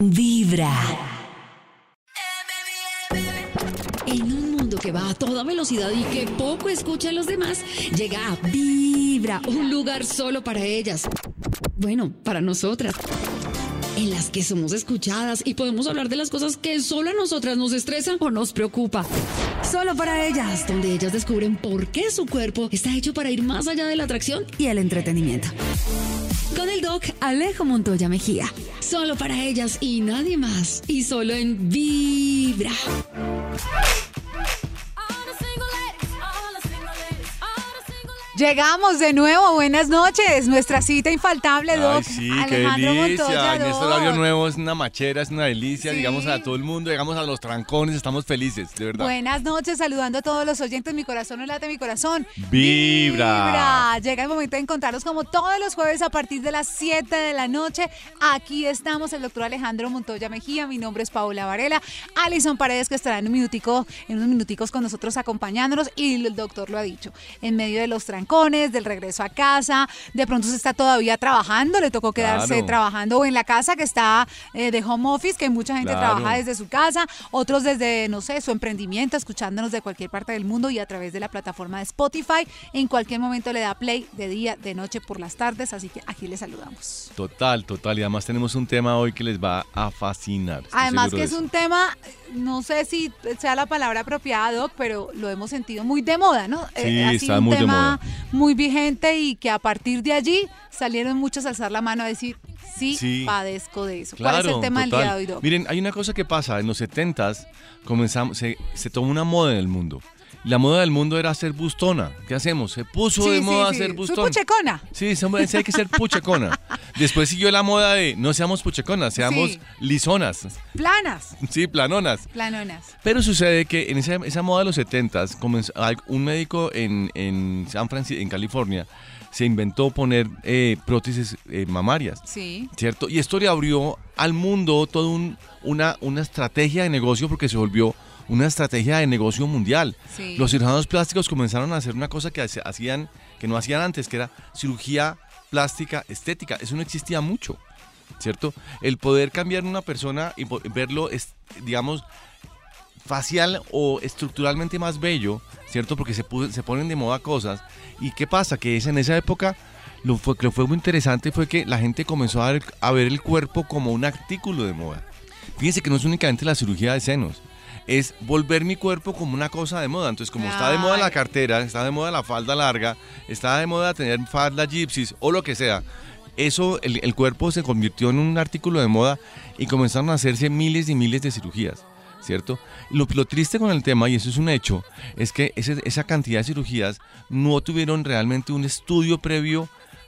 Vibra. En un mundo que va a toda velocidad y que poco escucha a los demás, llega a Vibra, un lugar solo para ellas. Bueno, para nosotras. En las que somos escuchadas y podemos hablar de las cosas que solo a nosotras nos estresan o nos preocupa. Solo para ellas, donde ellas descubren por qué su cuerpo está hecho para ir más allá de la atracción y el entretenimiento. Con el doc Alejo Montoya Mejía. Solo para ellas y nadie más. Y solo en Vibra. Llegamos de nuevo, buenas noches, nuestra cita infaltable, Doc. Ay, sí, Alejandro qué delicia. Montoya, En este Doc. horario nuevo es una machera, es una delicia. Sí. Llegamos a todo el mundo, llegamos a los trancones, estamos felices, de verdad. Buenas noches, saludando a todos los oyentes, mi corazón no late, mi corazón Vibra. Llega el momento de encontrarnos como todos los jueves a partir de las 7 de la noche. Aquí estamos, el doctor Alejandro Montoya Mejía, mi nombre es Paola Varela, Alison Paredes, que estará en unos minuticos con nosotros acompañándonos, y el doctor lo ha dicho, en medio de los trancones, del regreso a casa, de pronto se está todavía trabajando, le tocó quedarse Claro. trabajando o en la casa, que está de home office, que mucha gente Claro. trabaja desde su casa, otros desde, no sé, su emprendimiento, escuchándonos de cualquier parte del mundo y a través de la plataforma de Spotify. En cualquier momento le da play, de día, de noche, por las tardes, así que aquí les saludamos. Total. Y además tenemos un tema hoy que les va a fascinar. estoy Además seguro que de es eso. un tema, no sé si sea la palabra apropiada, Doc, pero lo hemos sentido muy de moda, ¿no? Sí, Ha sido está un muy de tema moda. muy vigente y que a partir de allí salieron muchos a alzar la mano a decir, sí. padezco de eso. ¿Cuál es el tema del día de hoy, Doc? Miren, hay una cosa que pasa. En los 70s se tomó una moda en el mundo. La moda del mundo era ser bustona. ¿Qué hacemos? Se puso de moda ser Soy bustón. puchecona. Sí, hay que ser puchecona. Después siguió la moda de no seamos pucheconas, seamos Sí. lisonas. Planas, Sí, planonas. planonas. Pero sucede que en esa moda de los 70s, un médico en San Francisco, en California, se inventó poner prótesis mamarias, Sí. ¿cierto? Y esto le abrió al mundo toda una estrategia de negocio, porque se volvió una estrategia de negocio mundial. Sí. Los cirujanos plásticos comenzaron a hacer una cosa que no hacían antes, que era cirugía plástica estética. Eso no existía mucho, ¿cierto? El poder cambiar una persona y verlo, digamos, facial o estructuralmente más bello, ¿cierto? Porque se ponen de moda cosas. ¿Y qué pasa? Que en esa época lo que fue muy interesante fue que la gente comenzó a ver el cuerpo como un artículo de moda. Fíjense que no es únicamente la cirugía de senos, es volver mi cuerpo como una cosa de moda. Entonces, como está de moda la cartera, está de moda la falda larga, está de moda tener falda gypsies o lo que sea, eso, el cuerpo se convirtió en un artículo de moda y comenzaron a hacerse miles y miles de cirugías, ¿cierto? Lo triste con el tema, y eso es un hecho, es que esa cantidad de cirugías no tuvieron realmente un estudio previo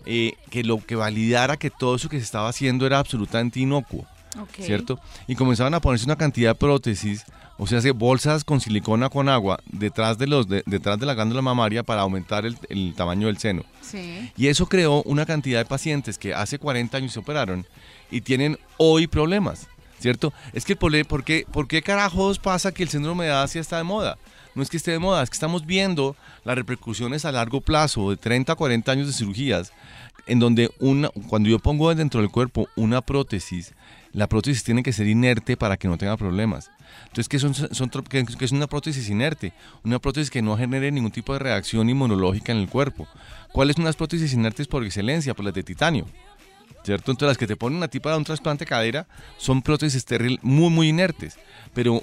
que validara que todo eso que se estaba haciendo era absolutamente inocuo, Okay. ¿cierto? Y comenzaban a ponerse una cantidad de prótesis, o sea, bolsas con silicona con agua detrás de la glándula mamaria para aumentar el tamaño del seno. Sí. Y eso creó una cantidad de pacientes que hace 40 años se operaron y tienen hoy problemas, ¿cierto? Es que ¿por qué carajos pasa que el síndrome de Asia está de moda? No es que esté de moda, es que estamos viendo las repercusiones a largo plazo de 30 a 40 años de cirugías, en donde cuando yo pongo dentro del cuerpo una prótesis, la prótesis tiene que ser inerte para que no tenga problemas. Entonces, ¿qué es una prótesis inerte? Una prótesis que no genere ningún tipo de reacción inmunológica en el cuerpo. ¿Cuáles son las prótesis inertes por excelencia? Pues las de titanio, ¿cierto? Entonces, las que te ponen a ti para un trasplante de cadera son prótesis estériles muy, muy inertes. Pero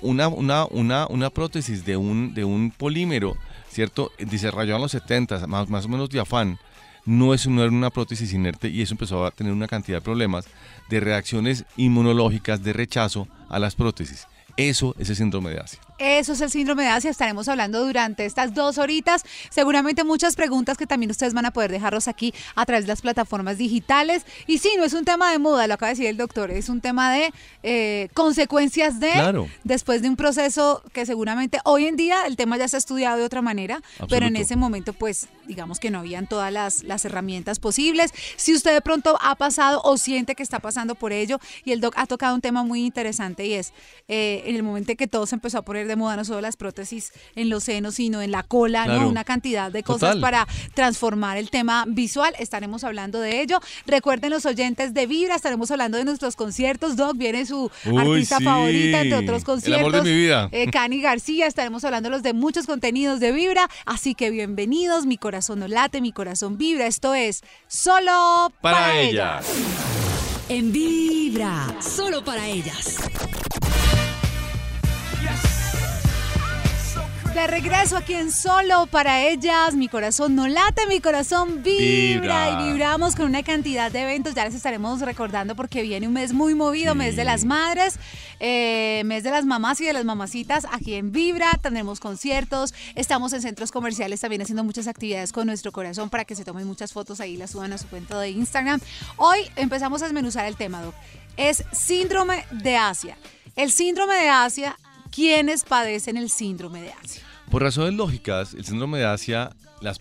una prótesis de un polímero, ¿cierto? Desarrollado en los 70, más o menos diafán, no era una prótesis inerte, y eso empezó a tener una cantidad de problemas de reacciones inmunológicas, de rechazo a las prótesis. Eso es el síndrome de Asia. Eso es el síndrome de Asia. Estaremos hablando durante estas 2 horitas. Seguramente muchas preguntas que también ustedes van a poder dejarlos aquí a través de las plataformas digitales. Y sí, no es un tema de moda, lo acaba de decir el doctor, es un tema de consecuencias Claro. después de un proceso que seguramente hoy en día el tema ya se ha estudiado de otra manera, pero en ese momento pues digamos que no habían todas las herramientas posibles. Si usted de pronto ha pasado o siente que está pasando por ello, y el doc ha tocado un tema muy interesante, y es en el momento en que todo se empezó a poner de moda, no solo las prótesis en los senos, sino en la cola, Claro. ¿no? Una cantidad de cosas Total. para transformar el tema visual. Estaremos hablando de ello. Recuerden los oyentes de Vibra, estaremos hablando de nuestros conciertos. Doc, viene su Uy, artista sí. favorita, entre otros El conciertos. amor de mi vida. Cani García, estaremos hablándolos de muchos contenidos de Vibra. Así que bienvenidos, mi corazón no late, mi corazón vibra. Esto es Solo Para ellas. En Vibra, solo para ellas. De regreso aquí en Solo para ellas, mi corazón no late, mi corazón vibra. Vibra. Y vibramos con una cantidad de eventos, ya les estaremos recordando porque viene un mes muy movido, Sí. mes de las madres, mes de las mamás y de las mamacitas aquí en Vibra. Tendremos conciertos, estamos en centros comerciales también haciendo muchas actividades con nuestro corazón para que se tomen muchas fotos ahí y las suban a su cuenta de Instagram. Hoy empezamos a desmenuzar el tema, Doc. Es síndrome de Asia. El síndrome de Asia, ¿quiénes padecen el síndrome de Asia? Por razones lógicas, el síndrome de Asia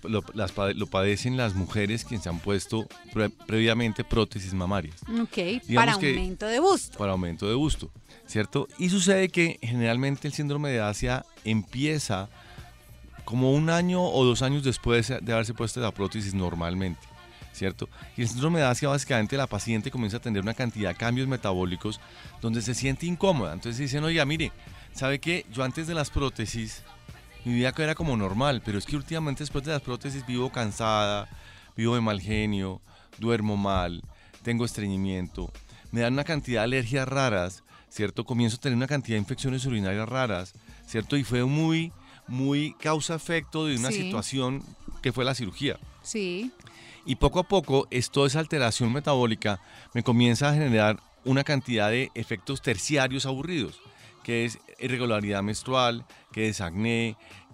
lo padecen las mujeres quienes se han puesto previamente prótesis mamarias Ok, Digamos para que- aumento de busto. para aumento de busto, ¿cierto? Y sucede que generalmente el síndrome de Asia empieza como 1 año o 2 años después de haberse puesto la prótesis normalmente, ¿cierto? Y el síndrome de Asia básicamente la paciente comienza a tener una cantidad de cambios metabólicos donde se siente incómoda. Entonces dicen, oiga, mire, ¿sabe qué? Yo antes de las prótesis mi vida era como normal, pero es que últimamente después de las prótesis vivo cansada, vivo de mal genio, duermo mal, tengo estreñimiento, me dan una cantidad de alergias raras, ¿cierto? Comienzo a tener una cantidad de infecciones urinarias raras, ¿cierto? Y fue muy causa-efecto de una Sí. situación que fue la cirugía. Sí, Y poco a poco, toda esa alteración metabólica me comienza a generar una cantidad de efectos terciarios aburridos, que es irregularidad menstrual, que es acné,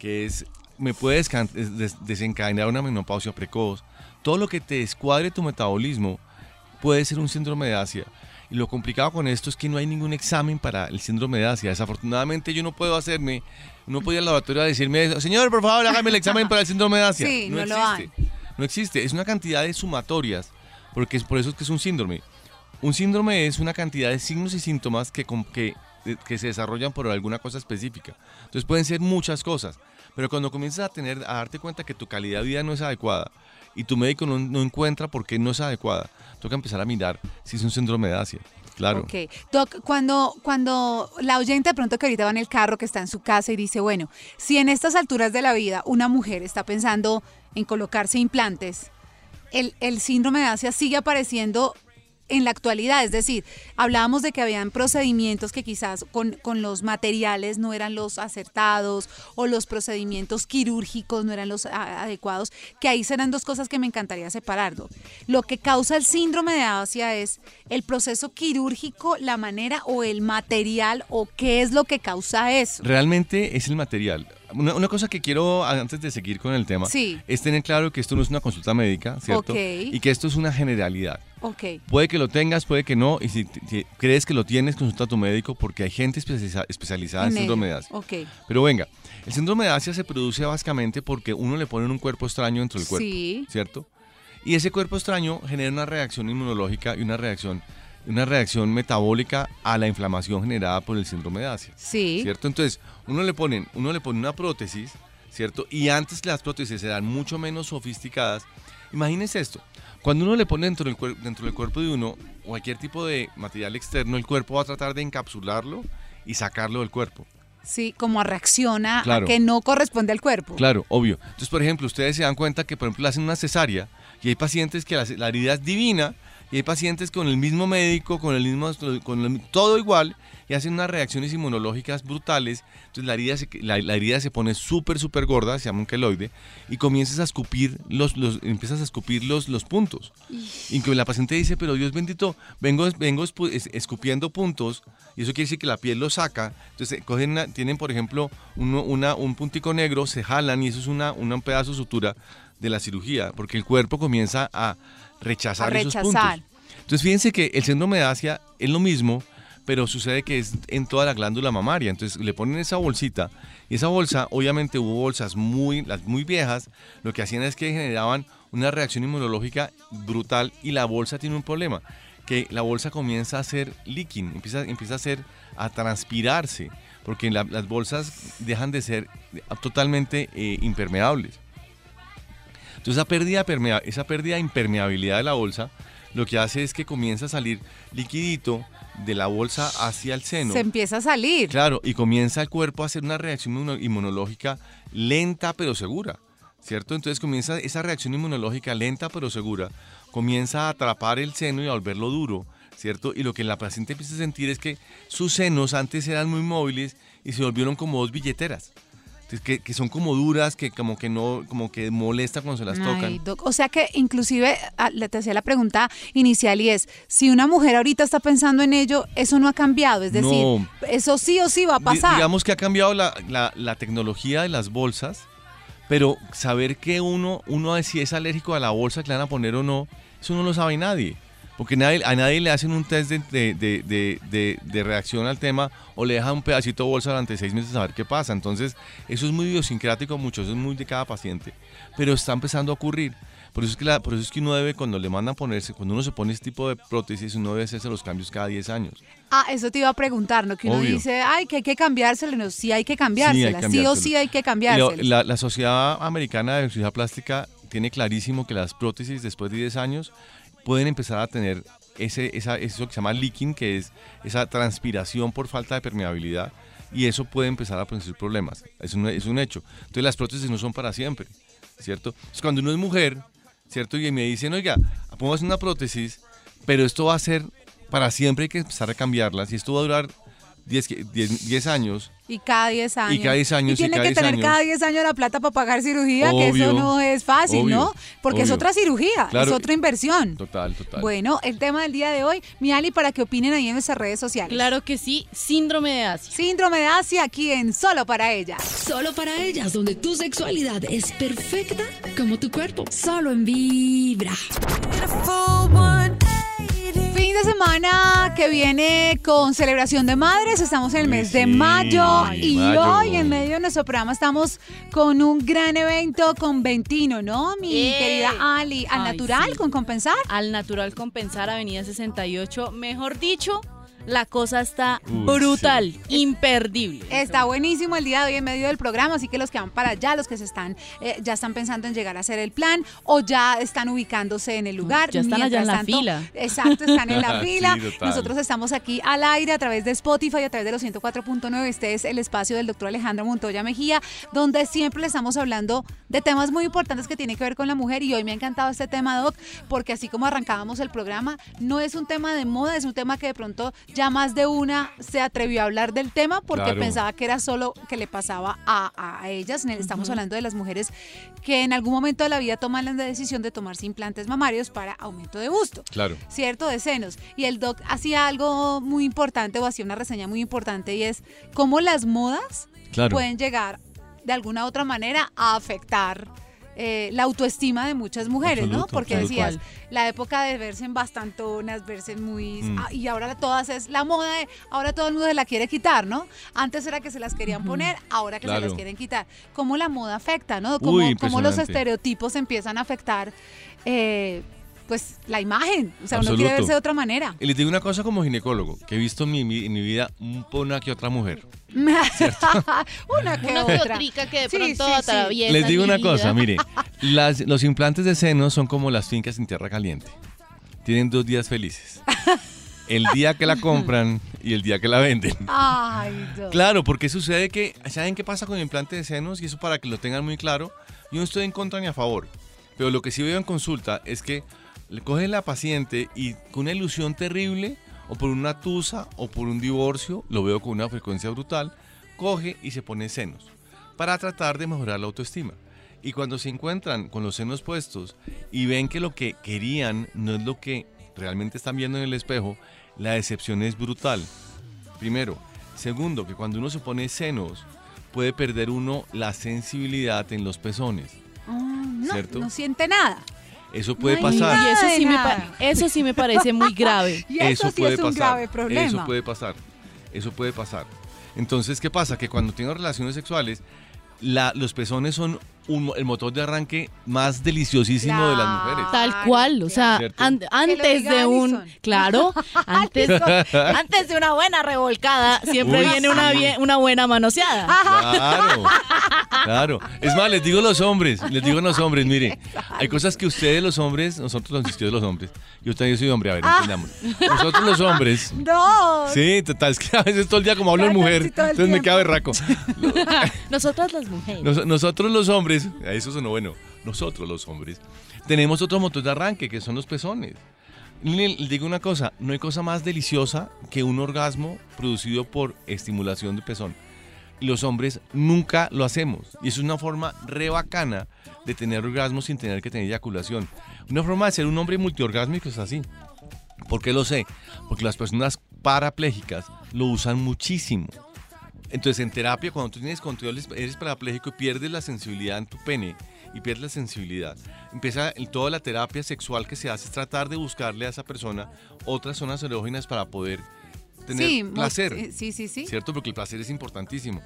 me puede desencadenar una menopausia precoz. Todo lo que te descuadre tu metabolismo puede ser un síndrome de Asia. Y lo complicado con esto es que no hay ningún examen para el síndrome de Asia. Desafortunadamente yo no puedo ir al laboratorio a decirme, señor, por favor, hágame el examen para el síndrome de Asia. Sí, no lo existe. No existe. Es una cantidad de sumatorias, porque es por eso es que es un síndrome. Un síndrome es una cantidad de signos y síntomas que se desarrollan por alguna cosa específica. Entonces pueden ser muchas cosas, pero cuando comienzas a darte cuenta que tu calidad de vida no es adecuada y tu médico no encuentra por qué no es adecuada, toca empezar a mirar si es un síndrome de Asia. Claro. ok. Doc, cuando la oyente de pronto que ahorita va en el carro, que está en su casa y dice, bueno, si en estas alturas de la vida una mujer está pensando en colocarse implantes, el síndrome de Asia sigue apareciendo en la actualidad, es decir, hablábamos de que habían procedimientos que quizás con los materiales no eran los acertados o los procedimientos quirúrgicos no eran los adecuados, que ahí serán dos cosas que me encantaría separar, Doc. Lo que causa el síndrome de Asia es el proceso quirúrgico, la manera o el material o qué es lo que causa eso. Realmente es el material. Una cosa que quiero, antes de seguir con el tema, Sí. es tener claro que esto no es una consulta médica, ¿cierto? Ok. Y que esto es una generalidad. Ok, Puede que lo tengas, puede que no, y si crees que lo tienes, consulta a tu médico porque hay gente especializada en ello. síndrome de Asia. Ok, Pero venga, el síndrome de Asia se produce básicamente porque uno le pone un cuerpo extraño dentro del cuerpo, Sí. ¿cierto? Y ese cuerpo extraño genera una reacción inmunológica y una reacción metabólica a la inflamación generada por el síndrome de Asia, sí. ¿cierto? Entonces, uno le pone una prótesis, ¿cierto? Y antes las prótesis eran mucho menos sofisticadas. Imagínense esto, cuando uno le pone dentro del cuerpo de uno cualquier tipo de material externo, el cuerpo va a tratar de encapsularlo y sacarlo del cuerpo. Sí, como reacciona Claro. a que no corresponde al cuerpo. Claro, obvio. Entonces, por ejemplo, ustedes se dan cuenta que, por ejemplo, le hacen una cesárea y hay pacientes que la herida es divina y hay pacientes con el mismo médico, todo igual y hacen unas reacciones inmunológicas brutales. Entonces, la herida se pone súper gorda, se llama un queloide, y comienzas a escupir empiezas a escupir los puntos. Y que la paciente dice, pero Dios bendito, vengo escupiendo puntos, y eso quiere decir que la piel lo saca. Entonces tienen, por ejemplo, un puntico negro, se jalan y eso es un pedazo de sutura de la cirugía, porque el cuerpo comienza a rechazar esos puntos. Entonces fíjense que el síndrome de Asia es lo mismo, pero sucede que es en toda la glándula mamaria. Entonces le ponen esa bolsita y esa bolsa, obviamente hubo bolsas las muy viejas, lo que hacían es que generaban una reacción inmunológica brutal y la bolsa tiene un problema. que la bolsa comienza a hacer leaking, empieza a transpirarse, porque las bolsas dejan de ser totalmente impermeables. Entonces esa pérdida de impermeabilidad de la bolsa lo que hace es que comienza a salir liquidito de la bolsa hacia el seno. Se empieza a salir. Claro, y comienza el cuerpo a hacer una reacción inmunológica lenta pero segura, ¿cierto? Entonces comienza esa reacción inmunológica lenta pero segura, comienza a atrapar el seno y a volverlo duro, ¿cierto? Y lo que la paciente empieza a sentir es que sus senos antes eran muy móviles y se volvieron como dos billeteras. Que son como duras, que como que molesta cuando se las tocan. Doc, o sea que inclusive te hacía la pregunta inicial y es, si una mujer ahorita está pensando en ello, eso no ha cambiado, es decir, no. Eso sí o sí va a pasar. Digamos que ha cambiado la tecnología de las bolsas, pero saber que uno si es alérgico a la bolsa que le van a poner o no, eso no lo sabe nadie. Porque a nadie le hacen un test de reacción al tema o le dejan un pedacito de bolsa durante 6 meses a ver qué pasa. Entonces, eso es muy idiosincrático mucho, eso es muy de cada paciente. Pero está empezando a ocurrir. Por eso es que uno debe, cuando le mandan ponerse, cuando uno se pone este tipo de prótesis, uno debe hacerse los cambios cada 10 años. Eso te iba a preguntar, ¿no? Que uno dice, que hay que cambiársela. No, sí hay que cambiársela, sí o sí hay que cambiársela. La Sociedad Americana de Cirugía Plástica tiene clarísimo que las prótesis después de 10 años pueden empezar a tener eso que se llama leaking, que es esa transpiración por falta de permeabilidad, y eso puede empezar a producir problemas. Es un hecho. Entonces las prótesis no son para siempre, ¿cierto? Entonces cuando uno es mujer, ¿cierto? Y me dicen, oiga, pongas una prótesis, pero esto va a ser para siempre, hay que empezar a cambiarlas, y esto va a durar 10 años. Y cada 10 años. Y cada 10 años. Y tiene que tener cada 10 años la plata para pagar cirugía, obvio, que eso no es fácil, ¿no? Porque es otra cirugía, claro, es otra inversión. Total. Bueno, el tema del día de hoy, mi Ali, para que opinen ahí en nuestras redes sociales. Claro que sí, síndrome de Asia. Síndrome de Asia aquí en Solo para Ellas. Solo para ellas, donde tu sexualidad es perfecta como tu cuerpo. Solo en Vibra. Fin de semana que viene con celebración de madres, estamos en el mes de mayo y hoy en medio de nuestro programa estamos con un gran evento con Ventino, ¿no? Mi querida Ali, al natural, sí. Con Compensar. Al natural Compensar, Avenida 68, mejor dicho, la cosa está brutal, sí. Imperdible. Está buenísimo el día de hoy en medio del programa, así que los que van para allá, los que ya están pensando en llegar a hacer el plan o ya están ubicándose en el lugar. Ya están allá en la fila. Exacto, están en la fila. Sí, nosotros estamos aquí al aire a través de Spotify, a través de los 104.9. Este es el espacio del doctor Alejandro Montoya Mejía, donde siempre le estamos hablando de temas muy importantes que tienen que ver con la mujer, y hoy me ha encantado este tema, Doc, porque así como arrancábamos el programa, no es un tema de moda, es un tema que de pronto ya más de una se atrevió a hablar del tema porque pensaba que era solo que le pasaba a ellas. Estamos hablando de las mujeres que en algún momento de la vida toman la decisión de tomarse implantes mamarios para aumento de busto, ¿cierto? De senos. Y el doc hacía algo muy importante, o hacía una reseña muy importante, y es cómo las modas pueden llegar de alguna otra manera a afectar la autoestima de muchas mujeres, ¿no? Porque decías, la época de verse en bastantonas, verse muy... y ahora todas es la moda de... Ahora todo el mundo se la quiere quitar, ¿no? Antes era que se las querían poner, ahora que se las quieren quitar. ¿Cómo la moda afecta, no? ¿Cómo los estereotipos empiezan a afectar... pues la imagen, o sea, uno quiere verse de otra manera. Y les digo una cosa como ginecólogo, que he visto en mi vida una que otra mujer. una que otra. Que de pronto atraviesa. Les digo una cosa, mire, los implantes de seno son como las fincas en tierra caliente. Tienen 2 días felices. El día que la compran y el día que la venden. Ay, Dios. Claro, porque sucede que, ¿saben qué pasa con el implante de senos? Y eso para que lo tengan muy claro, yo no estoy en contra ni a favor, pero lo que sí veo en consulta es que le cogen la paciente y con una ilusión terrible, o por una tusa, o por un divorcio, lo veo con una frecuencia brutal, coge y se pone senos para tratar de mejorar la autoestima. Y cuando se encuentran con los senos puestos y ven que lo que querían no es lo que realmente están viendo en el espejo, la decepción es brutal. Primero. Segundo, que cuando uno se pone senos, puede perder uno la sensibilidad en los pezones. ¿Cierto? No siente nada. Eso puede pasar. Y eso sí me parece muy grave. Y eso sí es un grave problema. Eso puede pasar. Entonces, ¿qué pasa? Que cuando tengo relaciones sexuales, los pezones son el motor de arranque más deliciosísimo de las mujeres. Tal cual, o sea, ¿cierto? antes diga de un, Alison. claro, antes de una buena revolcada, siempre Uy, viene sí. una buena manoseada. Claro, claro. Es más, les digo a los hombres, mire, hay cosas que ustedes los hombres, nosotros los hombres, yo también soy hombre, a ver, entendamos. Nosotros los hombres, No. sí, total, es que a veces todo el día como hablo en Claro, mujer, sí, todo el entonces me tiempo. queda berraco. Nosotras las mujeres. Nosotros los hombres, a eso sonó bueno, nosotros los hombres, tenemos otro motor de arranque que son los pezones. Les digo una cosa, no hay cosa más deliciosa que un orgasmo producido por estimulación de pezón. Y los hombres nunca lo hacemos. Y eso es una forma re bacana de tener orgasmos sin tener que tener eyaculación. Una forma de ser un hombre multiorgásmico es así. ¿Por qué lo sé? Porque las personas parapléjicas lo usan muchísimo. Entonces, en terapia, cuando tú tienes control, eres parapléjico y pierdes la sensibilidad en tu pene y pierdes la sensibilidad, empieza toda la terapia sexual que se hace es tratar de buscarle a esa persona otras zonas erógenas para poder tener placer. Sí. ¿Cierto? Porque el placer es importantísimo.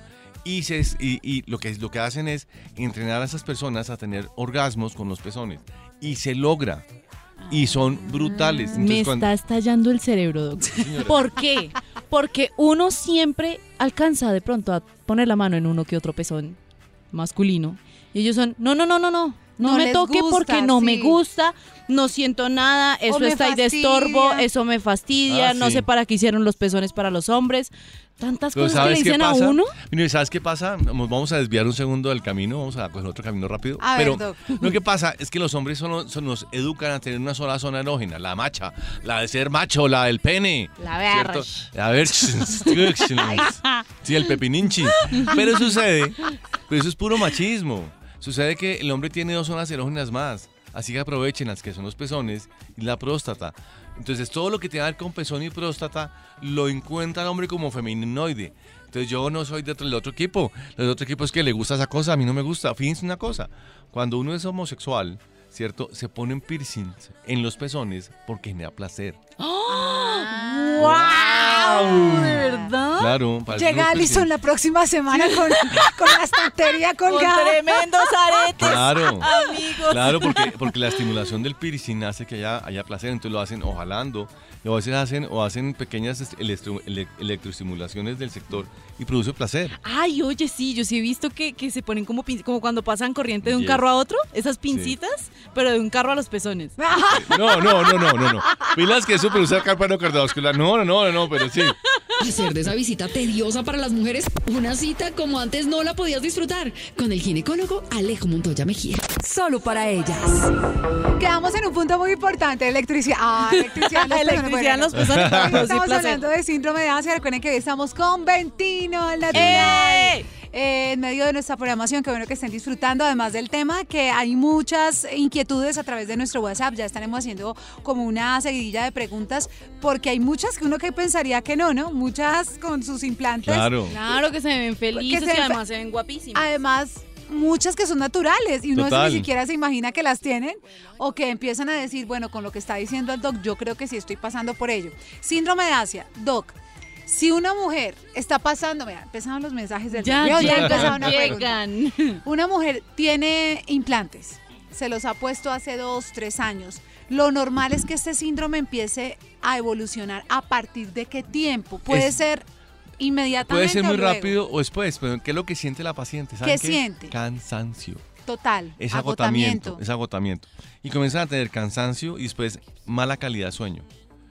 Y lo que hacen es entrenar a esas personas a tener orgasmos con los pezones. Y se logra. Y son brutales. Me Entonces, está estallando el cerebro, doctor. Señora. ¿Por qué? Porque uno siempre alcanza de pronto a poner la mano en uno que otro pezón masculino. Y ellos son, no No me les toque gusta, porque no me sí. gusta, no siento nada, eso me está ahí de fastidia. estorbo, eso me fastidia, Ah, no sí. sé para qué hicieron los pezones para los hombres. Tantas Pero cosas que le ¿sabes qué dicen a pasa? uno. Mire, ¿sabes qué pasa? Vamos a desviar un segundo del camino, vamos a coger otro camino rápido. A ver, Pero Doc. lo que pasa es que los hombres nos educan a tener una sola zona erógena, la macha, la de ser macho, la del pene. La ¿cierto? verge. A ver, sí, el pepininchi. Pero eso es puro machismo. Sucede que el hombre tiene dos zonas erógenas más, así que aprovechen las que son los pezones y la próstata. Entonces todo lo que tiene que ver con pezón y próstata lo encuentra el hombre como femininoide. Entonces yo no soy del otro equipo. El otro equipo es que le gusta esa cosa, a mí no me gusta. Fíjense una cosa, cuando uno es homosexual, ¿cierto? Se ponen piercings en los pezones porque genera placer. ¡Wow! ¿De verdad? Claro. para Llega unos Alison piercings. la próxima semana con la estantería Con colgada. tremendos aretes. Claro. Amigos. Claro, porque la estimulación del piercing hace que haya placer, entonces lo hacen o jalando, o a veces hacen pequeñas electroestimulaciones del sector y produce placer. Ay, oye, sí, yo sí he visto que se ponen como cuando pasan corriente de un Yes. carro a otro, esas pincitas, pero de un carro a los pezones. No. Pilas que eso produce carpano cardiovascular. No, pero sí. Hacer de esa visita tediosa para las mujeres una cita como antes no la podías disfrutar con el ginecólogo Alejo Montoya Mejía. Solo para ellas. Quedamos en un punto muy importante, electricidad. Electricidad en los pezones. Electricidad en los Bueno, pezones, hoy sí, estamos placer. hablando de síndrome de ansiedad. Recuerden que hoy estamos con Ventino al natural. ¡Eh! En medio de nuestra programación, qué bueno que estén disfrutando, además del tema, que hay muchas inquietudes a través de nuestro WhatsApp. Ya estaremos haciendo como una seguidilla de preguntas, porque hay muchas que uno que pensaría que no, muchas con sus implantes. Claro. Claro que se ven felices se y ven además se ven guapísimos. Además, muchas que son naturales y uno Total. ni siquiera se imagina que las tienen o que empiezan a decir, bueno, con lo que está diciendo el doc, yo creo que sí estoy pasando por ello. Síndrome de Asia, doc. Si una mujer está pasando, mira, empezaron los mensajes del Ya doc. Empezaron a llegan. Una mujer tiene implantes, se los ha puesto hace 2, 3 años. Lo normal es que este síndrome empiece a evolucionar. ¿A partir de qué tiempo? Puede ser inmediatamente. Puede ser o muy luego. rápido o después, pero ¿qué es lo que siente la paciente? ¿Saben ¿Qué siente? Cansancio. Total. Es agotamiento. Y comienzan a tener cansancio y después mala calidad de sueño.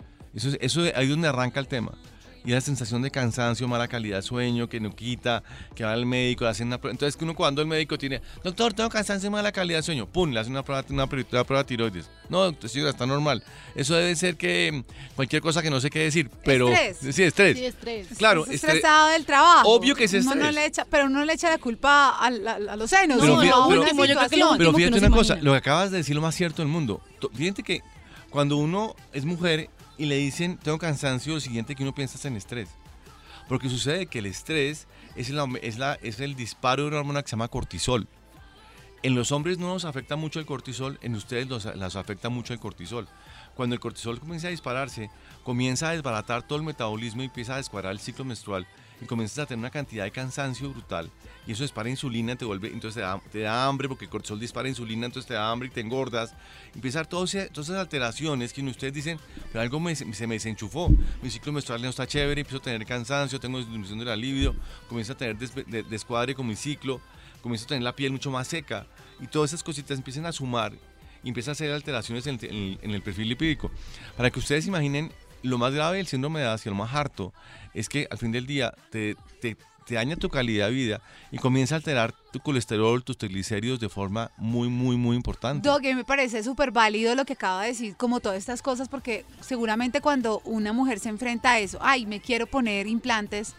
Eso ahí es donde arranca el tema. Y la sensación de cansancio, mala calidad de sueño, que no quita, que va al médico, le hacen una prueba. Entonces, uno cuando el médico tiene, doctor, tengo cansancio y mala calidad de sueño, pum, le hacen una prueba de tiroides. No, doctor, sí, está normal. Eso debe ser que cualquier cosa que no sé qué decir, pero... Estrés. Sí, estrés. Sí, estrés. Claro, Está estresado del trabajo. Obvio que es Uno estrés. no le echa, pero uno le echa la culpa a los senos. Pero ¿no? fí- A una pero- yo creo que lo situación. Pero último que fíjate uno se una cosa, imagina. lo que acabas de decir lo más cierto del mundo. Fíjate que cuando uno es mujer y le dicen tengo cansancio, lo siguiente que uno piensa es en estrés. Porque sucede que el estrés es el disparo de una hormona que se llama cortisol. En los hombres no nos afecta mucho el cortisol, en ustedes las afecta mucho el cortisol. Cuando el cortisol comienza a dispararse, comienza a desbaratar todo el metabolismo y empieza a descuadrar el ciclo menstrual y comienzas a tener una cantidad de cansancio brutal y eso dispara insulina, entonces te da hambre porque el cortisol dispara insulina, entonces te da hambre y te engordas. Empiezan todas esas alteraciones que ustedes dicen, pero algo se me desenchufó, mi ciclo menstrual no está chévere, empiezo a tener cansancio, tengo disminución de la libido, comienzo a tener descuadre con mi ciclo, comienzo a tener la piel mucho más seca y todas esas cositas empiezan a sumar y empiezan a hacer alteraciones en el perfil lipídico. Para que ustedes imaginen, lo más grave del síndrome de Addison, lo más harto, es que al fin del día te daña tu calidad de vida y comienza a alterar tu colesterol, tus triglicéridos de forma muy, muy, muy importante. Doc, me parece súper válido lo que acaba de decir, como todas estas cosas, porque seguramente cuando una mujer se enfrenta a eso, ay, me quiero poner implantes,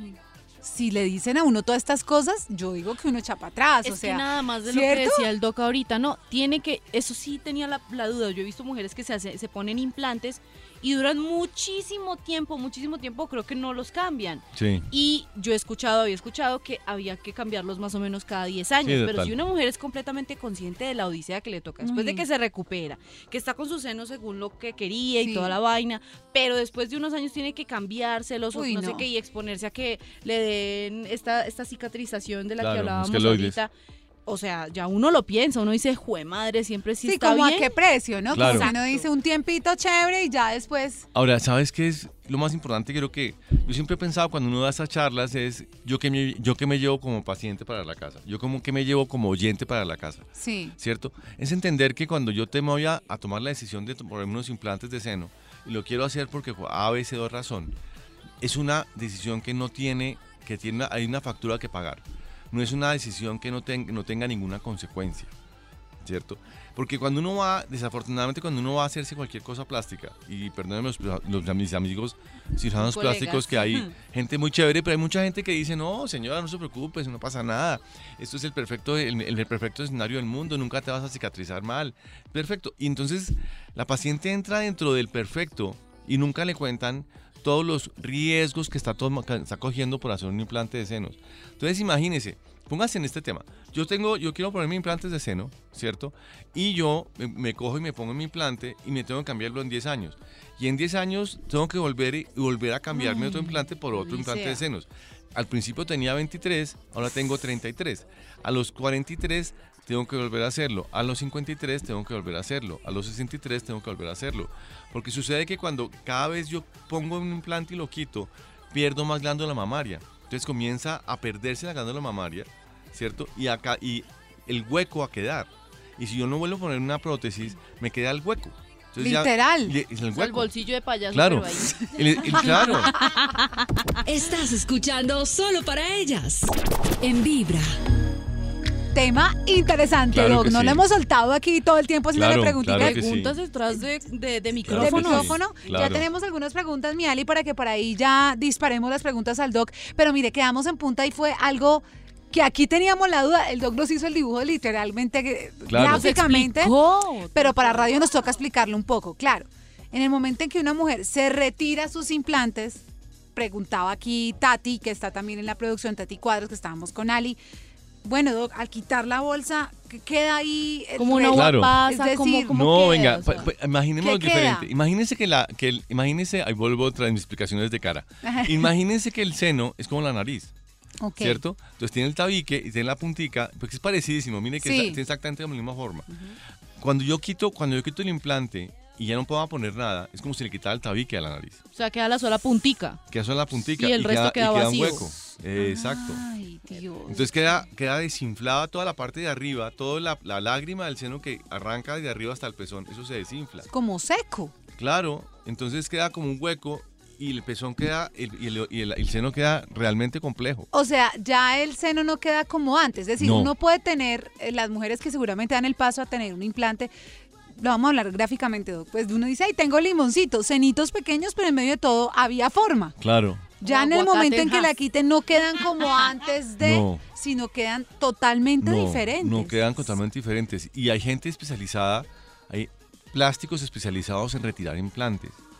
si le dicen a uno todas estas cosas, yo digo que uno echa para atrás, Es que nada más de ¿cierto? lo que decía el doc ahorita, no, tiene que, eso sí tenía la duda, yo he visto mujeres que se ponen implantes y duran muchísimo tiempo, creo que no los cambian. Sí. Y yo había escuchado que había que cambiarlos más o menos cada 10 años, Sí, pero total. si una mujer es completamente consciente de la odisea que le toca, después de que se recupera, que está con sus senos según lo que quería y Sí. toda la vaina, pero después de unos años tiene que cambiárselos o Uy, no sé no. qué y exponerse a que le den esta cicatrización de la Claro, que hablábamos los queloides. ahorita. O sea, ya uno lo piensa, uno dice, jue madre, siempre sí, Sí, está como bien. a qué precio, ¿no? Claro. Como que uno dice un tiempito chévere y ya después... Ahora, ¿sabes qué es lo más importante? Creo que yo siempre he pensado cuando uno da estas charlas es yo que me llevo como paciente para la casa, yo como que me llevo como oyente para la casa, Sí. ¿cierto? Es entender que cuando yo te voy a tomar la decisión de ponerme unos implantes de seno y lo quiero hacer porque por A, B, C, razón, es una decisión que hay una factura que pagar. No es una decisión que no tenga ninguna consecuencia, ¿cierto? Porque desafortunadamente cuando uno va a hacerse cualquier cosa plástica, y perdónenme mis amigos cirujanos Colegas. plásticos, que hay gente muy chévere, pero hay mucha gente que dice, no, señora, no se preocupe, no pasa nada, esto es el perfecto escenario del mundo, nunca te vas a cicatrizar mal, perfecto. Y entonces la paciente entra dentro del perfecto y nunca le cuentan todos los riesgos que está cogiendo por hacer un implante de senos. Entonces imagínese, póngase en este tema. Yo quiero ponerme implantes de seno, ¿cierto? Y yo me cojo y me pongo mi implante y me tengo que cambiarlo en 10 años. Y en 10 años tengo que volver a cambiarme otro implante por otro implante de senos. Al principio tenía 23, ahora tengo 33. A los 43 tengo que volver a hacerlo. A los 53 tengo que volver a hacerlo. A los 63 tengo que volver a hacerlo. Porque sucede que cada vez yo pongo un implante y lo quito, pierdo más glándula mamaria. Entonces comienza a perderse la glándula mamaria, ¿cierto? Y el hueco a quedar. Y si yo no vuelvo a poner una prótesis, me queda el hueco. Entonces Literal. Es el O sea, el hueco. bolsillo de payaso, Claro. pero ahí. Claro. Estás escuchando Solo para Ellas en Vibra. Tema interesante, Claro Doc. que No sí. lo hemos soltado aquí todo el tiempo haciéndole Claro, preguntitas. claro que sí. Preguntas detrás de De micrófono. Claro que micrófono. sí, Ya claro. tenemos algunas preguntas, mi Ali, para que por ahí ya disparemos las preguntas al Doc. Pero mire, quedamos en punta y fue algo que aquí teníamos la duda. El Doc nos hizo el dibujo literalmente, Claro. gráficamente. Explicó. Pero para radio nos toca explicarlo un poco. Claro, en el momento en que una mujer se retira sus implantes, preguntaba aquí Tati, que está también en la producción, Tati Cuadros, que estábamos con Ali. Bueno, Doc, al quitar la bolsa, ¿qué queda ahí? Como una Claro. uva pasa, Es decir, como No, queda, venga, o sea. imaginémoslo ¿Qué queda? diferente. Imagínense, ahí vuelvo otra de mis explicaciones de cara. Imagínense que el seno es como la nariz, Ok. ¿cierto? Entonces tiene el tabique y tiene la puntica, porque es parecidísimo, mire que Sí. tiene exactamente la misma forma. Cuando yo quito el implante y ya no puedo poner nada, es como si le quitara el tabique a la nariz. O sea, queda la sola puntica. Queda solo la puntica Y el resto queda un vacío. hueco. Exacto. Ay, Dios. Entonces queda desinflada toda la parte de arriba, toda la lágrima del seno que arranca de arriba hasta el pezón, eso se desinfla. Como seco. Claro, entonces queda como un hueco y el pezón queda, el seno queda realmente complejo. O sea, ya el seno no queda como antes. Es decir, No. uno puede tener, las mujeres que seguramente dan el paso a tener un implante, lo vamos a hablar gráficamente, Doc. Pues uno dice, ay, tengo limoncitos, cenitos pequeños, pero en medio de todo había forma. Claro. Ya en el Aguacate momento en que la half. quiten no quedan como antes de, No. sino quedan totalmente diferentes. No, quedan totalmente diferentes. Y hay gente especializada, hay plásticos especializados en retirar implantes.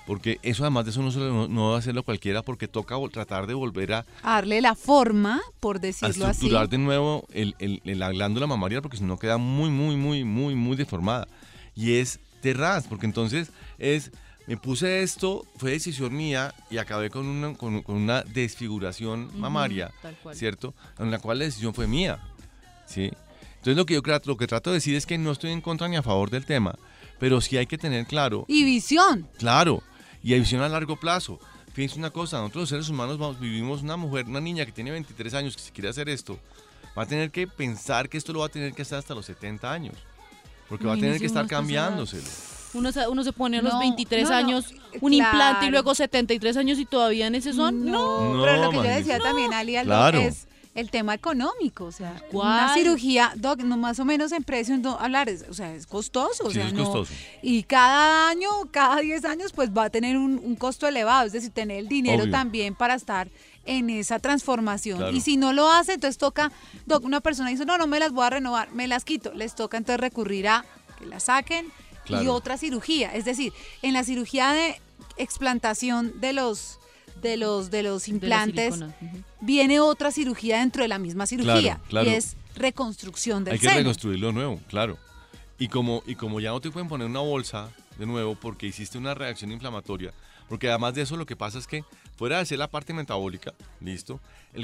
porque eso además de eso no va a hacerlo cualquiera, porque toca tratar de volver a Darle la forma, por a decirlo así. estructurar de nuevo la glándula mamaria, porque si no queda muy deformada. Y es de ras, porque entonces me puse esto, fue decisión mía y acabé con una desfiguración mamaria, tal cual. ¿cierto? En la cual la decisión fue mía, ¿sí? Entonces lo que trato de decir es que no estoy en contra ni a favor del tema, pero sí hay que tener claro. Y visión. Claro, y hay visión a largo plazo. Fíjense una cosa, nosotros los seres humanos vivimos una niña que tiene 23 años que si quiere hacer esto, va a tener que pensar que esto lo va a tener que hacer hasta los 70 años, porque va a tener que estar cambiándoselo. Uno se pone a los No, 23 no, años un claro. implante y luego 73 años y todavía en ese son. No. No, pero lo que yo imagínese. decía también, Ali, Claro. es el tema económico, o sea, ¿Cuál? una cirugía, Doc, no más o menos en precio, o sea, es costoso, o Sí, sea, es no, costoso. y cada año, cada 10 años, pues va a tener un costo elevado, es decir, tener el dinero Obvio. también para estar en esa transformación, Claro. y si no lo hace, entonces toca, Doc, una persona dice, no me las voy a renovar, me las quito, les toca entonces recurrir a que las saquen y Claro. otra cirugía, es decir, en la cirugía de explantación de los implantes, silicona, ujú. viene otra cirugía dentro de la misma cirugía, Claro. y es reconstrucción del Hay que seno. reconstruirlo de nuevo, claro. Y como ya no te pueden poner una bolsa de nuevo porque hiciste una reacción inflamatoria, porque además de eso lo que pasa es que fuera de ser la parte metabólica, listo,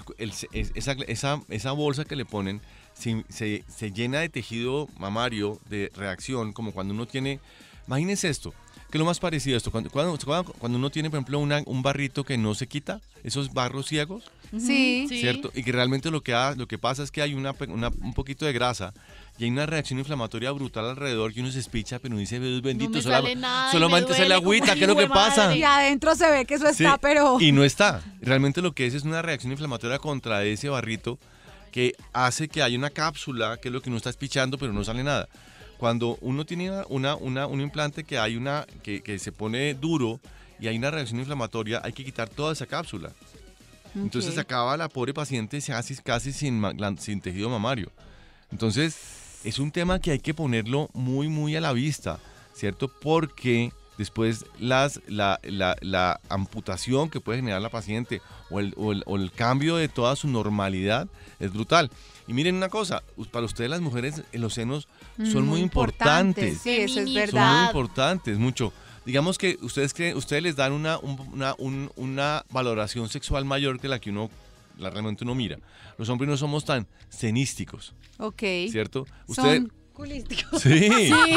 esa bolsa que le ponen se llena de tejido mamario de reacción, como cuando uno tiene, imagínense esto, que lo más parecido a esto, cuando uno tiene, por ejemplo, un barrito que no se quita, esos barros ciegos, Sí. Sí. ¿cierto? Y que realmente lo que pasa es que hay un poquito de grasa y hay una reacción inflamatoria brutal alrededor que uno se espicha, pero uno dice, Dios bendito, me sale nada y solamente me sale duele como agüita, un ¿qué es lo que hijo de pasa? madre. Y adentro se ve que eso está, Sí, pero... Y no está. Realmente lo que es una reacción inflamatoria contra ese barrito que hace que haya una cápsula, que es lo que uno está espichando, pero no sale nada. Cuando uno tiene un implante que se pone duro y hay una reacción inflamatoria, hay que quitar toda esa cápsula. Entonces Ok. se acaba la pobre paciente casi sin tejido mamario. Entonces es un tema que hay que ponerlo muy a la vista, ¿cierto? Porque después la amputación que puede generar la paciente o el cambio de toda su normalidad es brutal. Y miren una cosa, para ustedes las mujeres los senos son muy importantes. Sí, eso es Feminidad. Son muy verdad. importantes, mucho. Digamos que ustedes les dan una valoración sexual mayor que la que realmente uno mira. Los hombres no somos tan cenísticos, Ok. ¿cierto? Son culísticos. Sí,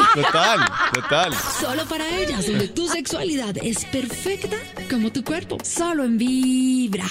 total. Solo para ellas, donde tu sexualidad es perfecta como tu cuerpo. Solo en Vibra.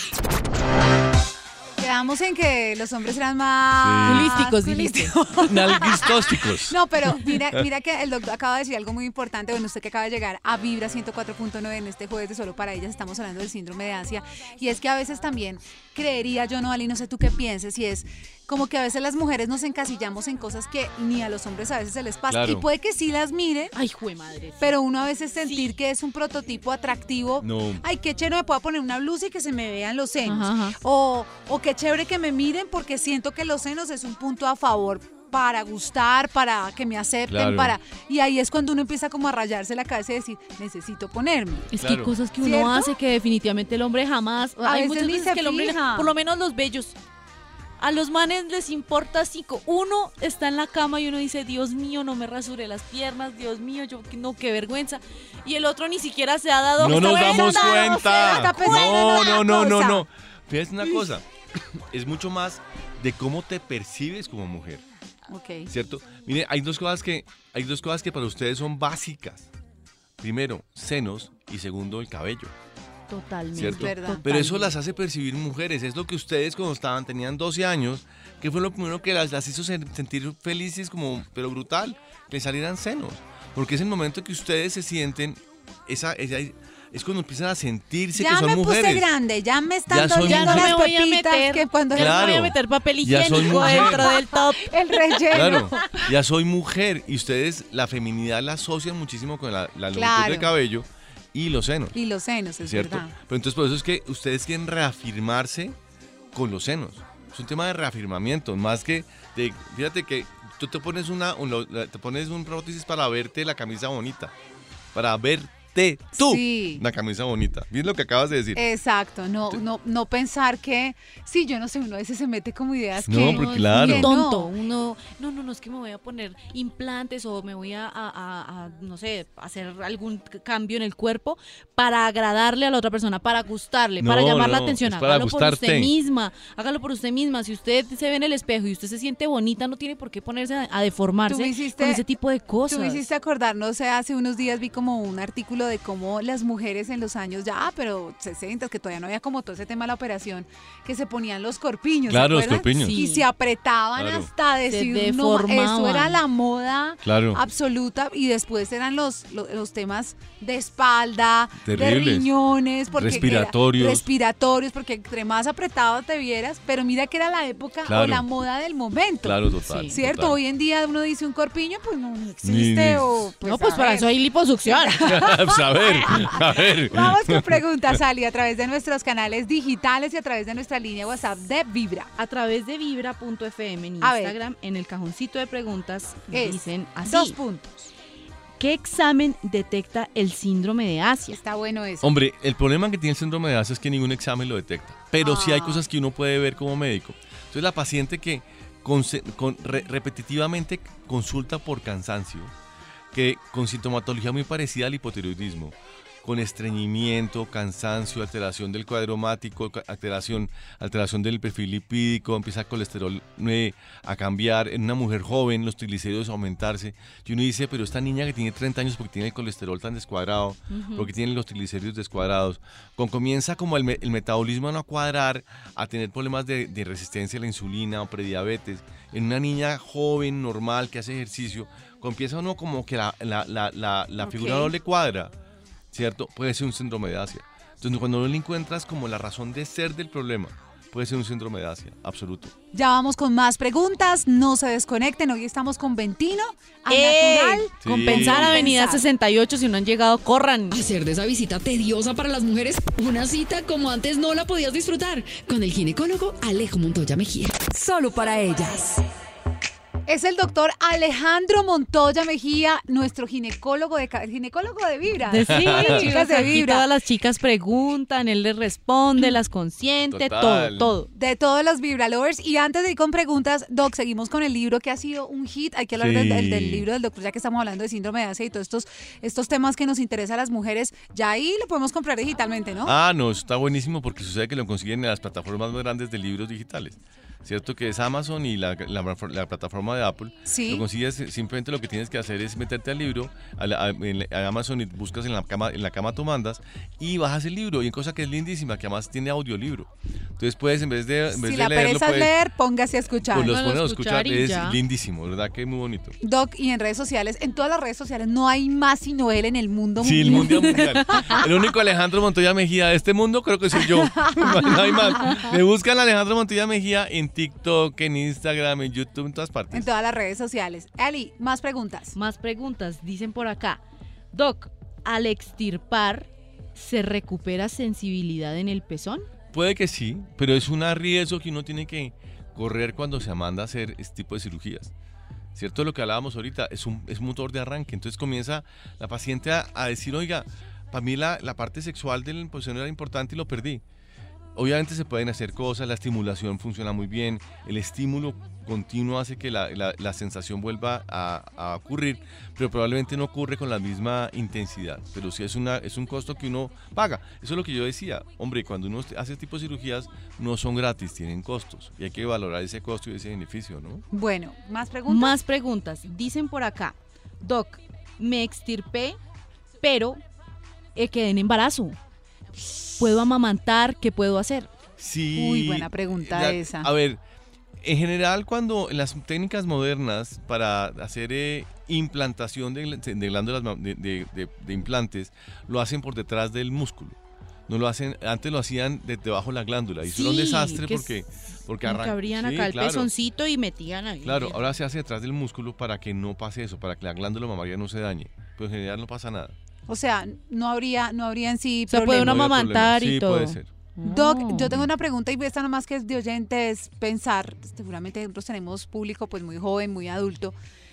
Quedamos en que los hombres eran más... Culísticos, dijiste. Nalguistósticos. No, pero mira que el doctor acaba de decir algo muy importante. Bueno, usted que acaba de llegar a Vibra 104.9 en este jueves de Solo para Ellas, estamos hablando del síndrome de ansia. Y es que a veces también creería yo, no, Ali, no sé tú qué pienses, y es como que a veces las mujeres nos encasillamos en cosas que ni a los hombres a veces se les pasa. Claro. Y puede que sí las miren, Ay, jue madre. pero uno a veces sentir que es un prototipo atractivo. No. Ay, qué chévere, me puedo poner una blusa y que se me vean los senos. Ajá, ajá. O qué chévere que me miren porque siento que los senos es un punto a favor para gustar, para que me acepten, Claro. y ahí es cuando uno empieza como a rayarse la cabeza y decir, necesito ponerme. Es que Claro. hay cosas que uno ¿Cierto? hace que definitivamente el hombre jamás. A Hay veces muchas ni veces se que el hombre, fija. por lo menos los bellos, a los manes les importa uno está en la cama y uno dice, Dios mío, no me rasuré las piernas, Dios mío, no, qué vergüenza. Y el otro ni siquiera se ha dado No nos damos Está cuenta. pensando en otra cosa. No. Fíjate una cosa. Es mucho más de cómo te percibes como mujer, Ok. ¿cierto? Mire, hay dos cosas que para ustedes son básicas. Primero, senos y segundo, el cabello. Totalmente. ¿Cierto? verdad. Pero eso las hace percibir mujeres. Es lo que ustedes cuando tenían 12 años, que fue lo primero que las hizo sentir felices, pero brutal, que salieran senos. Porque es el momento que ustedes se sienten, es cuando empiezan a sentirse que Ya son me mujeres. puse grande, ya me están Ya soy doliendo mujer. las Ya no me voy a pepitas meter. que cuando Ya no Claro. me voy a meter papel Ya soy higiénico mujer. dentro del top. el relleno. Claro, ya soy mujer y ustedes la feminidad la asocian muchísimo con la longitud Claro. del cabello y los senos, Y los senos, es ¿cierto? verdad. Pero entonces por eso es que ustedes quieren reafirmarse con los senos. Es un tema de reafirmamiento, más que de, fíjate que tú te pones un prótesis para verte la camisa bonita, para ver tú Sí. una camisa bonita. ¿Ves lo que acabas de decir? Exacto, no pensar que, sí, yo no sé, uno a veces se mete como ideas No, que... porque es claro. muy que tonto. Uno, no, es que me voy a poner implantes o me voy no sé, hacer algún cambio en el cuerpo para agradarle a la otra persona, para gustarle, para No, llamar la no, atención. es para Hágalo por gustarte. usted misma, hágalo por usted misma. Si usted se ve en el espejo y usted se siente bonita, no tiene por qué ponerse a deformarse Tú me hiciste- con ese tipo de cosas. Tú me hiciste acordar, no sé, hace unos días vi como un artículo de cómo las mujeres en los años ya, pero 60, que todavía no había como todo ese tema de la operación, que se ponían los corpiños, Claro, ¿se los acuerdan? corpiños. Y Sí. se apretaban Claro. hasta decir, no, deformaban. eso era la moda Claro. absoluta, y después eran los temas de espalda, de Terribles. riñones, porque Respiratorios. porque entre más apretado te vieras, pero mira que era la época o Claro. la moda del momento. Claro, total. Sí. ¿Cierto? total. Hoy en día uno dice un corpiño, pues no existe. Ni- O, no, pues a para ver. eso hay liposucción. Pues a ver. Vamos con preguntas, Ali, a través de nuestros canales digitales y a través de nuestra línea WhatsApp de Vibra. A través de vibra.fm en A ver. Instagram, en el cajoncito de preguntas, Es dicen así. 2 puntos. ¿Qué examen detecta el síndrome de Asia? Está bueno eso. Hombre, el problema que tiene el síndrome de Asia es que ningún examen lo detecta. Pero sí hay cosas que uno puede ver como médico. Entonces la paciente que repetitivamente consulta por cansancio, que con sintomatología muy parecida al hipotiroidismo, con estreñimiento, cansancio, alteración del cuadro hemático, alteración del perfil lipídico, empieza el colesterol a cambiar, en una mujer joven los triglicéridos a aumentarse, y uno dice, pero esta niña que tiene 30 años porque tiene el colesterol tan descuadrado, porque tiene los triglicéridos descuadrados, comienza como el metabolismo a no cuadrar, a tener problemas de resistencia a la insulina o prediabetes, en una niña joven, normal, que hace ejercicio, empieza uno como que la figura no le cuadra, ¿cierto? Puede ser un síndrome de Asia. Entonces, cuando no le encuentras como la razón de ser del problema, puede ser un síndrome de Asia, absoluto. Ya vamos con más preguntas, no se desconecten. Hoy estamos con Ventino, a ¡Ey! natural. Sí. Compensar Avenida Compensar. 68, si no han llegado, corran. Hacer de esa visita tediosa para las mujeres una cita como antes no la podías disfrutar con el ginecólogo Alejo Montoya Mejía. Solo para ellas. Es el doctor Alejandro Montoya Mejía, nuestro ginecólogo de Vibra. Sí, Las chicas de aquí Vibra. todas las chicas preguntan, él les responde, las consiente, Total. todo. De todos los Vibra Lovers. Y antes de ir con preguntas, Doc, seguimos con el libro que ha sido un hit. Hay que hablar Sí. del libro del doctor, ya que estamos hablando de síndrome de Asia y todos estos temas que nos interesan a las mujeres. Ya ahí lo podemos comprar digitalmente, ¿no? Ah, no, está buenísimo porque sucede que lo consiguen en las plataformas más grandes de libros digitales. ¿Cierto? Que es Amazon y la plataforma de Apple. Sí. Lo consigues, simplemente lo que tienes que hacer es meterte al libro, a Amazon, y buscas en la cama tú mandas y bajas el libro. Y hay cosa que es lindísima, que además tiene audiolibro. Entonces puedes, en vez de Si la leerlo, pereza es puedes, leer, póngase a escuchar. pues los Póngalo pones a a escuchar. escuchar y Es ya. lindísimo, ¿verdad? Que es muy bonito. Doc, y en redes sociales, en todas las redes sociales, no hay más sino él en el mundo Sí, el mundial. mundial. El único Alejandro Montoya Mejía de este mundo creo que soy yo. No hay más. Me buscan Alejandro Montoya Mejía en TikTok, en Instagram, en YouTube, en todas En partes. todas las redes sociales. Ali, más preguntas. Más preguntas, dicen por acá. Doc, al extirpar, ¿se recupera sensibilidad en el pezón? Puede que sí, pero es un riesgo que uno tiene que correr cuando se manda a hacer este tipo de cirugías. ¿Cierto? Lo que hablábamos ahorita, es un motor de arranque. Entonces comienza la paciente a decir, oiga, para mí la parte sexual del pezón era importante y lo perdí. Obviamente se pueden hacer cosas, la estimulación funciona muy bien, el estímulo continuo hace que la sensación vuelva a ocurrir, pero probablemente no ocurre con la misma intensidad, pero sí es un costo que uno paga. Eso es lo que yo decía, hombre, cuando uno hace este tipo de cirugías no son gratis, tienen costos y hay que valorar ese costo y ese beneficio, ¿no? Bueno, más preguntas. Más preguntas, dicen por acá. Doc, me extirpé, pero quedé en embarazo. ¿Puedo amamantar? ¿Qué puedo hacer? Sí. Uy, buena pregunta esa. A ver, en general cuando en las técnicas modernas para hacer implantación de glándulas de implantes, lo hacen por detrás del músculo. No lo hacen, antes lo hacían debajo de la glándula y eso era un Sí, desastre que porque Como que arranca. abrían Sí, acá el claro. pezoncito y metían ahí. Claro, ahora se hace detrás del músculo para que no pase eso, para que la glándula mamaria no se dañe. Pero en general no pasa nada. O sea, no habría en sí O sea, puede problema. uno No había amamantar problema. y Sí, todo. puede ser. Doc, Oh. yo tengo una pregunta y esta nomás que es de oyente, es pensar, seguramente nosotros tenemos público pues muy joven, muy adulto.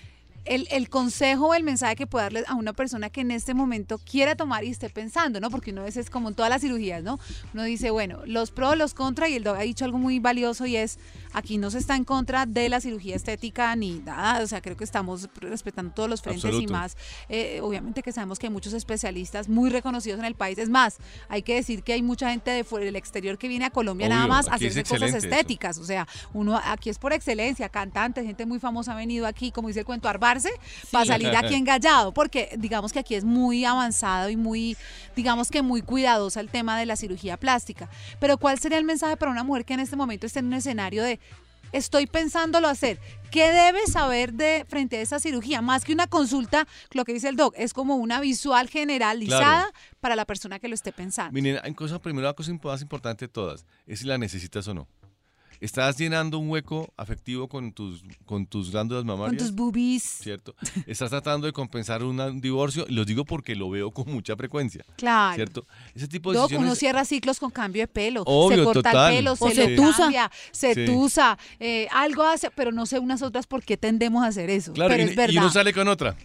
el consejo o el mensaje que puede darle a una persona que en este momento quiera tomar y esté pensando, ¿no? Porque uno a veces, como en todas las cirugías, ¿no? Uno dice, bueno, los pros, los contra, y el doc ha dicho algo muy valioso y es, aquí no se está en contra de la cirugía estética ni nada, o sea, creo que estamos respetando todos los frentes. Absoluto. Y más, obviamente que sabemos que hay muchos especialistas muy reconocidos en el país, es más, hay que decir que hay mucha gente de fuera del exterior que viene a Colombia nada más a hacerse cosas estéticas, o sea, uno aquí es por excelencia, cantantes, gente muy famosa ha venido aquí, como dice el cuento, a arbarse, para salir aquí engallado, porque digamos que aquí es muy avanzado y muy, digamos que muy cuidadosa el tema de la cirugía plástica. Pero ¿cuál sería el mensaje para una mujer que en este momento esté en un escenario de estoy pensándolo hacer? ¿Qué debe saber de frente a esa cirugía? Más que una consulta, lo que dice el doc, es como una visual generalizada para la persona que lo esté pensando. Miren, primero la cosa más importante de todas, es si la necesitas o no. ¿Estás llenando un hueco afectivo con tus glándulas mamarias? Con tus boobies. ¿Cierto? ¿Estás tratando de compensar un divorcio? Lo digo porque lo veo con mucha frecuencia. Claro. ¿Cierto? Ese tipo de decisiones... Uno cierra ciclos con cambio de pelo. Obvio, se corta total. el pelo, se lo cambia, se tusa, algo hace, pero no sé unas otras por qué tendemos a hacer eso. Claro, pero es verdad. Y uno sale con otra.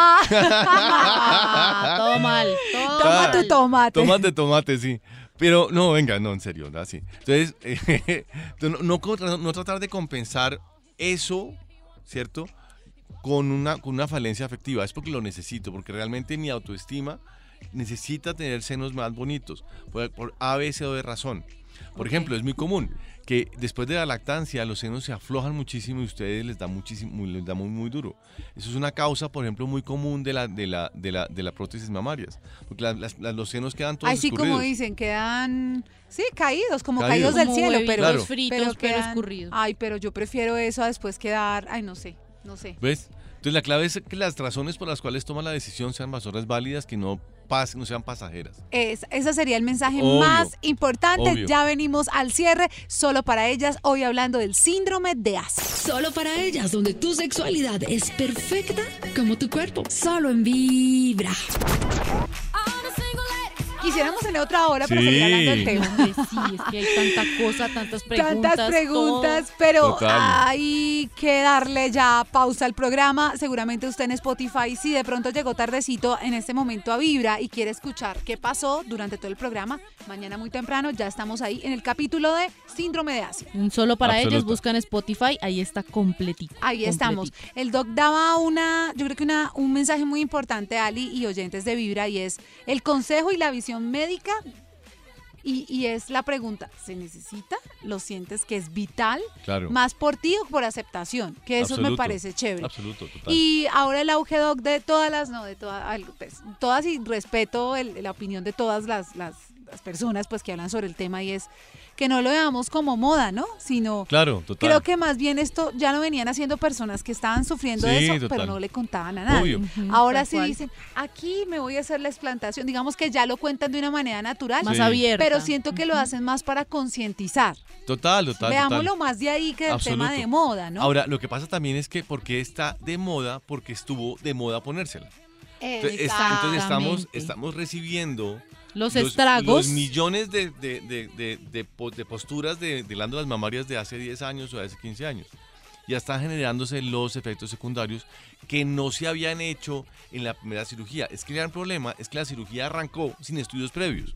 Todo mal. Toma tu tomate. Tomate, tomate, sí. Pero no, venga, no, en serio, así. Entonces, no tratar de compensar eso, ¿cierto? Con una falencia afectiva. Es porque lo necesito, porque realmente mi autoestima necesita tener senos más bonitos, por A, B, C o de razón. Por ejemplo, es muy común que después de la lactancia los senos se aflojan muchísimo y a ustedes les da muy duro. Eso es una causa, por ejemplo, muy común de la prótesis mamarias, porque los senos quedan todos escurridos. Así como dicen, quedan caídos, como caídos del cielo, pero claro. Fritos, pero escurridos. Ay, pero yo prefiero eso a después quedar, no sé. ¿Ves? Entonces la clave es que las razones por las cuales toman la decisión sean razones válidas, que no sean pasajeras. Ese sería el mensaje más importante. Obvio. Ya venimos al cierre, solo para ellas, hoy hablando del síndrome de Asp. Solo para ellas, donde tu sexualidad es perfecta como tu cuerpo. Solo en Vibra. Quisiéramos en otra hora, pero seguir hablando del tema. Sí, es que hay tanta cosa, tantas preguntas. Pero total. Hay que darle ya pausa al programa. Seguramente usted en Spotify, si de pronto llegó tardecito en este momento a Vibra y quiere escuchar qué pasó durante todo el programa, mañana muy temprano ya estamos ahí en el capítulo de Síndrome de Asp. Solo para ellas, buscan Spotify, ahí está completico. Ahí estamos. El doc daba yo creo que un mensaje muy importante, Ali y oyentes de Vibra, y es el consejo y la visión médica, y es la pregunta, ¿se necesita? ¿Lo sientes que es vital? Claro. Más por ti o por aceptación, que eso me parece chévere. Absoluto, total. Y ahora el auge, doc, de todas, todas, y respeto la opinión de todas las personas pues que hablan sobre el tema, y es que no lo veamos como moda, ¿no? Sino, claro, total. Creo que más bien esto ya lo venían haciendo personas que estaban sufriendo de eso, total. pero no le contaban a nadie. Obvio. Ahora sí dicen, aquí me voy a hacer la explantación, digamos que ya lo cuentan de una manera natural, más abierta, pero siento que lo hacen más para concientizar. Total. Veámoslo más de ahí que del tema de moda, ¿no? Ahora, lo que pasa también es que porque está de moda, porque estuvo de moda ponérsela. Entonces estamos recibiendo los estragos, los millones de posturas de glándulas mamarias de hace 10 años o de hace 15 años. Ya están generándose los efectos secundarios que no se habían hecho en la primera cirugía. Es que el gran problema es que la cirugía arrancó sin estudios previos.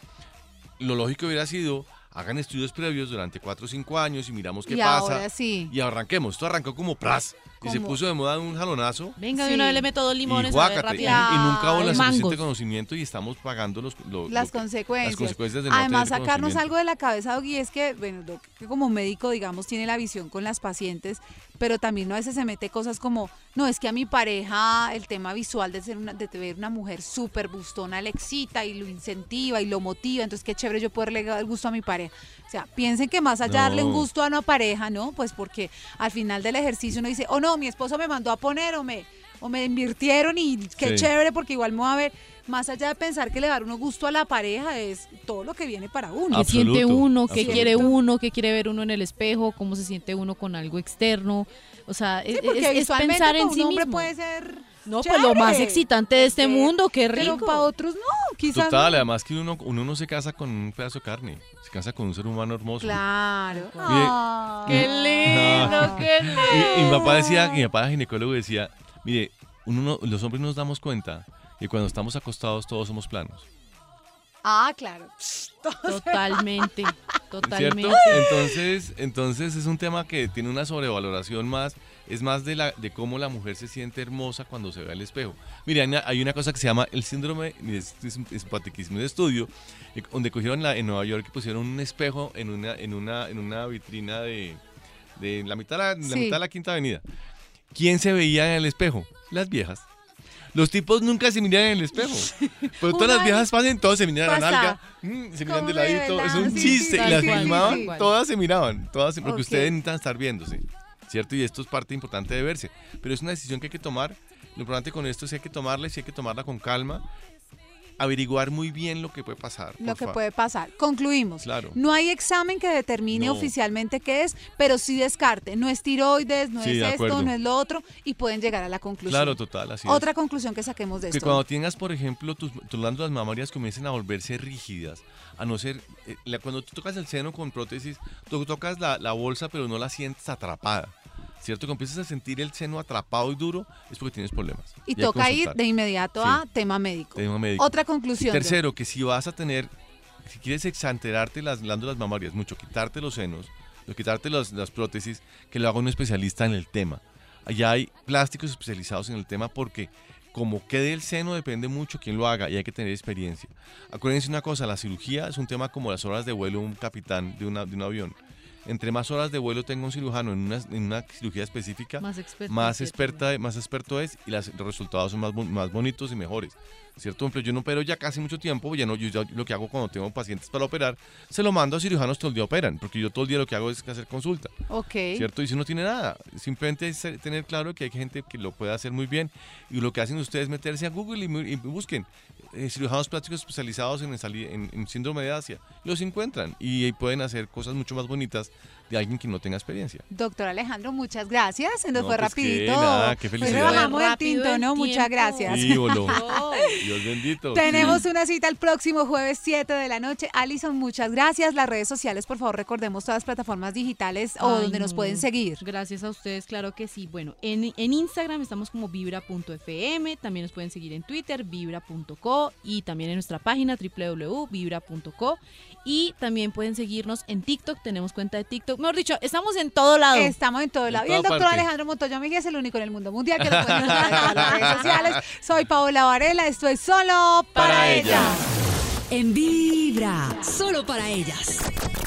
Lo lógico hubiera sido, hagan estudios previos durante 4 o 5 años y miramos qué pasa. Ahora sí. Y arranquemos. Esto arrancó como pras. Y se puso de moda un jalonazo. Venga, de una vez le meto 2 limones. Y guácate. Y nunca hubo el suficiente conocimiento y estamos pagando las consecuencias. Las consecuencias de Además, sacarnos algo de la cabeza, Doggy, es que, bueno, que como médico, digamos, tiene la visión con las pacientes, pero también a veces se mete cosas como, no, es que a mi pareja el tema visual de ver una mujer súper bustona le excita y lo incentiva y lo motiva, entonces qué chévere yo poderle dar el gusto a mi pareja. O sea, piensen que más allá de darle un gusto a una pareja, ¿no? Pues porque al final del ejercicio uno dice, no, mi esposo me mandó a poner o me invirtieron y qué chévere porque igual me va a ver. Más allá de pensar que le dar uno gusto a la pareja, es todo lo que viene para uno. ¿Qué siente uno? ¿Qué quiere uno? ¿Qué quiere ver uno en el espejo? ¿Cómo se siente uno con algo externo? O sea, sí, es pensar en sí mismo. Un hombre puede ser no, pues lo más excitante de este mundo, qué rico. Pero para otros no, quizás. Total, no. Además que uno no se casa con un pedazo de carne, se casa con un ser humano hermoso. Claro. Qué lindo, qué lindo. Y mi papá era ginecólogo, decía, Mire, los hombres nos damos cuenta que cuando estamos acostados todos somos planos. Ah, claro. Totalmente, totalmente. ¿Cierto? Entonces es un tema que tiene una sobrevaloración más, es más de cómo la mujer se siente hermosa cuando se ve al espejo. Mira, hay una cosa que se llama el síndrome, es simpatiquísimo de estudio, donde cogieron en Nueva York y pusieron un espejo en una vitrina de la mitad de la Quinta Avenida. ¿Quién se veía en el espejo? Las viejas. Los tipos nunca se miran en el espejo. Pero todas las viejas pasan, todas se miran a la nalga, se miran de ladito. Es un chiste. Y las filmaban, todas se miraban. Porque ustedes necesitan estar viéndose. ¿Cierto? Y esto es parte importante de verse. Pero es una decisión que hay que tomar. Lo importante con esto es que hay que tomarla y hay que tomarla con calma. Averiguar muy bien lo que puede pasar. Puede pasar. Concluimos. Claro. No hay examen que determine oficialmente qué es, pero sí descarte. No es tiroides, no es esto, no es lo otro, y pueden llegar a la conclusión. Claro, total, así es. Otra conclusión que saquemos de esto. Que cuando tengas, por ejemplo, tus glándulas mamarias comiencen a volverse rígidas, a no ser, cuando tú tocas el seno con prótesis, tú tocas la bolsa, pero no la sientes atrapada. ¿Cierto? Que empiezas a sentir el seno atrapado y duro, es porque tienes problemas. Y toca ir de inmediato a tema médico. Otra conclusión. Tercero, que si quieres exanterarte las glándulas mamarias mucho, quitarte los senos, quitarte las prótesis, que lo haga un especialista en el tema. Allá hay plásticos especializados en el tema porque como quede el seno depende mucho quién lo haga y hay que tener experiencia. Acuérdense una cosa, la cirugía es un tema como las horas de vuelo de un capitán de un avión. Entre más horas de vuelo tenga un cirujano en una cirugía específica, más experto es y los resultados son más bonitos y mejores. ¿Cierto? Por ejemplo, yo no opero ya casi mucho tiempo, yo lo que hago cuando tengo pacientes para operar, se lo mando a cirujanos todo el día operan, porque yo todo el día lo que hago es hacer consulta. ¿Cierto? Y si no tiene nada, simplemente es tener claro que hay gente que lo puede hacer muy bien y lo que hacen ustedes es meterse a Google y busquen cirujanos plásticos especializados en síndrome de Asia. Los encuentran y pueden hacer cosas mucho más bonitas de alguien que no tenga experiencia. Doctor Alejandro, muchas gracias. Se nos fue rapidito. Qué felicidad. Rebajamos el tinto, ¿no? Muchas gracias. Dios bendito. Tenemos una cita el próximo jueves 7 de la noche. Alison, muchas gracias. Las redes sociales, por favor, recordemos todas las plataformas digitales donde nos pueden seguir. Gracias a ustedes, claro que sí. Bueno, en Instagram estamos como vibra.fm, también nos pueden seguir en Twitter, vibra.co, y también en nuestra página www.vibra.co, y también pueden seguirnos en TikTok, tenemos cuenta de TikTok. Mejor dicho, estamos en todo lado. Estamos en todo lado. Y el doctor Alejandro Montoya Mejía es el único en el mundo mundial que lo pueden encontrar en todas las redes sociales. Soy Paola Varela, esto es Solo para Ellas. En Vibra, solo para ellas.